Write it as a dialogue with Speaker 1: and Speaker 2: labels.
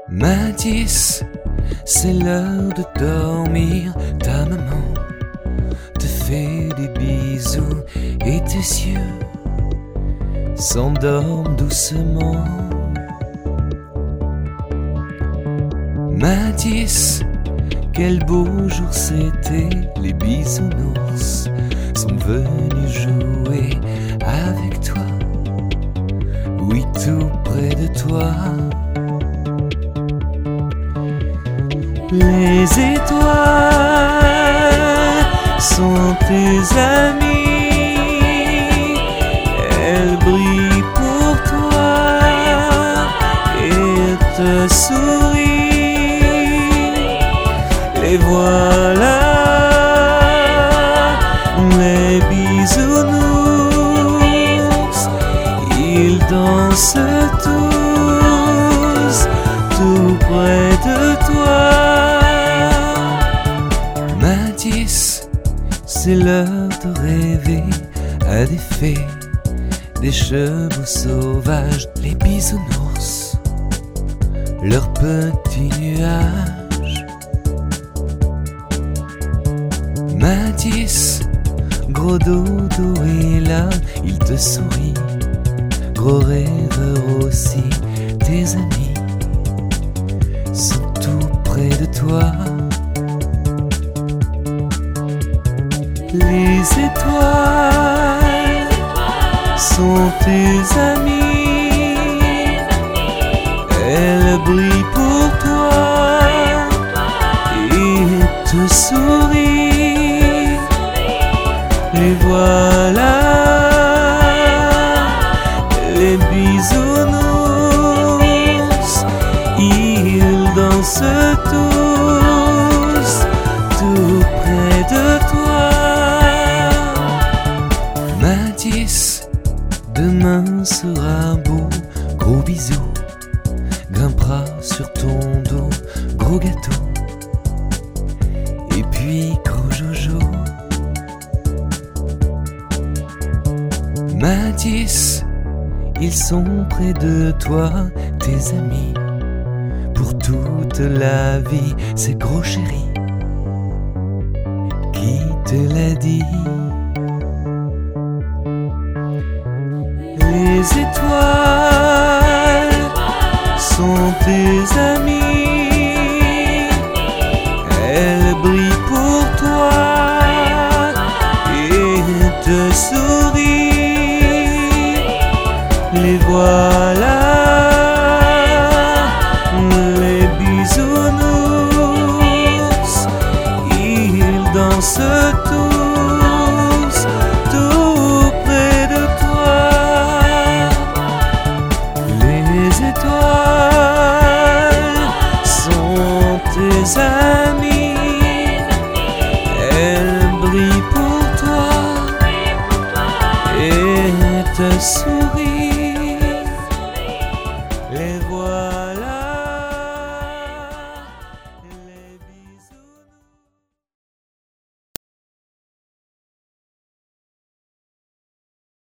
Speaker 1: Mathis, c'est l'heure de dormir. Ta maman te fait des bisous et tes yeux s'endorment doucement. Mathis, quel beau jour c'était, les bisounours sont venus jouer avec toi. Oui, tout près de toi. Les étoiles sont tes amies, elles brillent pour toi et te sourient. Les voilà, les bisounours, ils dansent tous tout près de toi. Mathis, c'est l'heure de rêver à des fées, des chevaux sauvages, les bisounours, leurs petits nuages. Mathis, gros dodo est là, il te sourit, gros rêveur aussi, tes amis sont tout près de toi. Les étoiles sont tes amies, elles brillent pour toi et te sourient. Les voilà, les bisounours, ils dansent tous tout près de toi. Mathis, demain sera beau, gros bisous, grimpera sur ton dos, gros gâteau, et puis gros jojo. Mathis, ils sont près de toi, tes amis, pour toute la vie, c'est gros chéri qui te l'a dit. Les étoiles sont tes amis,